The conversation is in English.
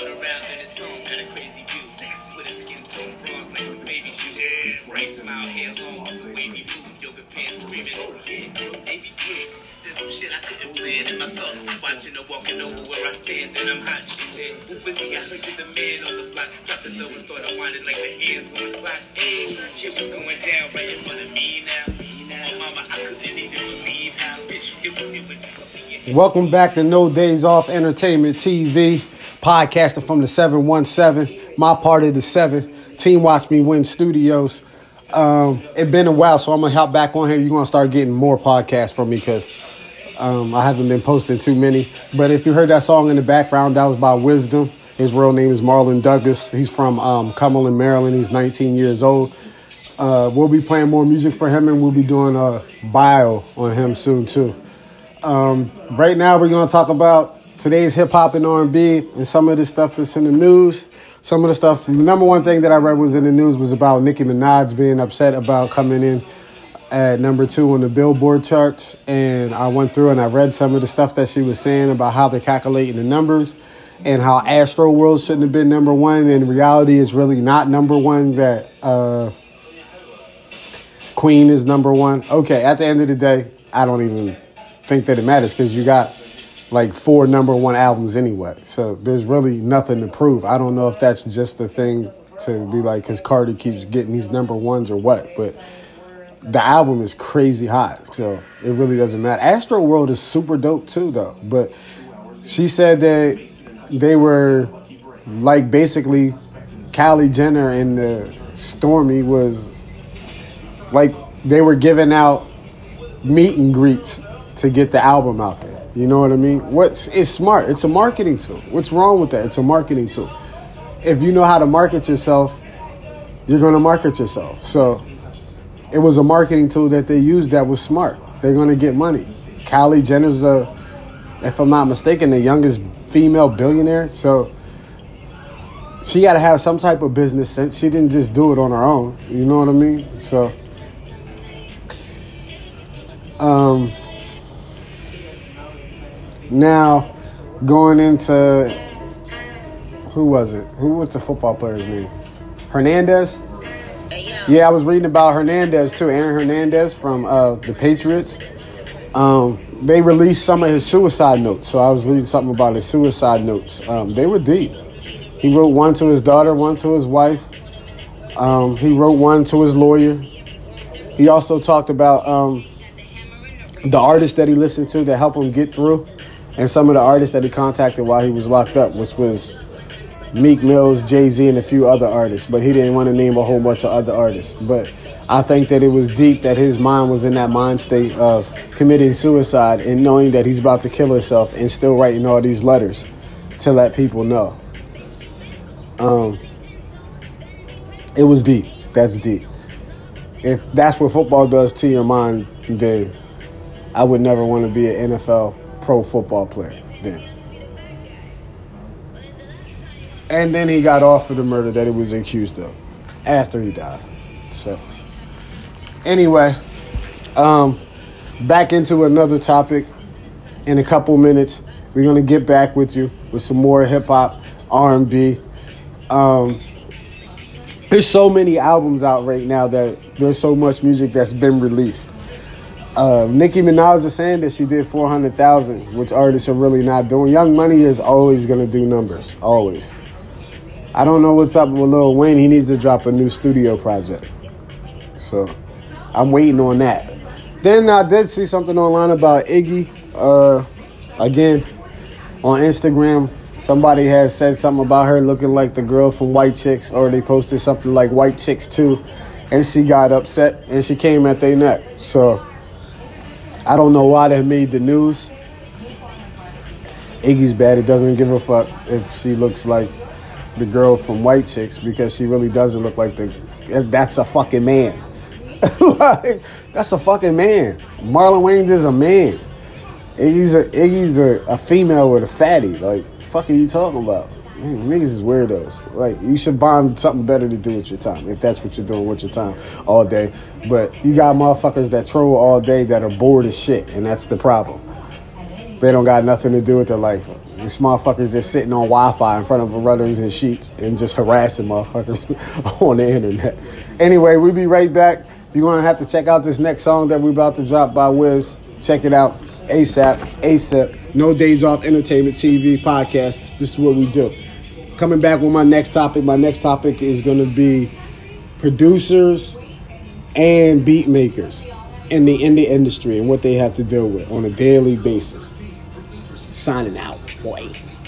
Turn around, then it's on, got a crazy view. Sexy with a skin tone, bronze like some baby shoes. Yeah, bright smile, hair long, wavy blue, yoga pants, screaming, oh yeah, girl, navy blue. There's some shit I couldn't plan in my thoughts. Watching her walking over where I stand, then I'm hot. She said, who was he? I heard you the man on the block. Dropped the low and started winding like the hands on the clock. Hey, shit was going down right in front of me now. Oh mama, I couldn't even believe how, bitch, it was just something. Welcome back to No Days Off Entertainment TV, podcasting from the 717, my part of the 7, Team Watch Me Win Studios. It's been a while, so I'm going to hop back on here. You're going to start getting more podcasts from me because I haven't been posting too many. But if you heard that song in the background, that was by Wisdom. His real name is Marlon Douglas. He's from Cumberland, Maryland. He's 19 years old. We'll be playing more music for him, and we'll be doing a bio on him soon, too. Right now, we're going to talk about today's hip-hop and R&B and some of the stuff that's in the news. Some of the stuff, the number one thing that I read was in the news was about Nicki Minaj being upset about coming in at number 2 on the Billboard charts. And I went through and I read some of the stuff that she was saying about how they're calculating the numbers and how Astro World shouldn't have been number 1. And in reality, it's really not number 1, that Queen is number 1. Okay, at the end of the day, I don't even think that it matters because you got like 4 number 1 albums anyway. So there's really nothing to prove. I don't know if that's just the thing to be like because Cardi keeps getting these number 1s or what. But the album is crazy hot. So it really doesn't matter. Astro World is super dope too though. But she said that they were like basically Kylie Jenner and Stormi was like they were giving out meet and greets to get the album out there. You know what I mean? It's smart. It's a marketing tool. What's wrong with that? It's a marketing tool. If you know how to market yourself, you're going to market yourself. So it was a marketing tool that they used that was smart. They're going to get money. Kylie Jenner's, if I'm not mistaken, the youngest female billionaire. So she got to have some type of business sense. She didn't just do it on her own. You know what I mean? So now, going into, who was it? Who was the football player's name? Hernandez? Yeah, I was reading about Hernandez too. Aaron Hernandez from the Patriots. They released some of his suicide notes. So I was reading something about his suicide notes. They were deep. He wrote one to his daughter, one to his wife. He wrote one to his lawyer. He also talked about the artists that he listened to that helped him get through. And some of the artists that he contacted while he was locked up, which was Meek Mills, Jay-Z, and a few other artists. But he didn't want to name a whole bunch of other artists. But I think that it was deep that his mind was in that mind state of committing suicide and knowing that he's about to kill himself and still writing all these letters to let people know. It was deep. That's deep. If that's what football does to your mind, then I would never want to be an NFL pro football player then. And then he got off for the murder that he was accused of after he died. So anyway, back into another topic in a couple minutes. We're going to get back with you with some more hip-hop, R&B. There's so many albums out right now that there's so much music that's been released. Nicki Minaj is saying that she did 400,000, which artists are really not doing. Young Money is always going to do numbers, always. I don't know what's up with Lil Wayne. He needs to drop a new studio project. So I'm waiting on that. Then I did see something online about Iggy. Again, on Instagram, somebody has said something about her looking like the girl from White Chicks, or they posted something like White Chicks 2, and she got upset and she came at their neck. So I don't know why that made the news. Iggy's bad. It doesn't give a fuck if she looks like the girl from White Chicks because she really doesn't look like that's a fucking man. Like, that's a fucking man. Marlon Wayans is a man. Iggy's a female with a fatty. Like, the fuck are you talking about? Man, niggas is weirdos. Like, you should find something better to do with your time if that's what you're doing with your time all day. But you got motherfuckers that troll all day that are bored as shit, and that's the problem. They don't got nothing to do with their life. This motherfuckers just sitting on Wi-Fi in front of rudders and sheets and just harassing motherfuckers on the internet. Anyway, we'll be right back. You're going to have to check out this next song that we're about to drop by Wiz. Check it out. ASAP. No Days Off Entertainment TV podcast. This is what we do. Coming back with my next topic. My next topic is going to be producers and beat makers in the indie industry and what they have to deal with on a daily basis. Signing out, boy.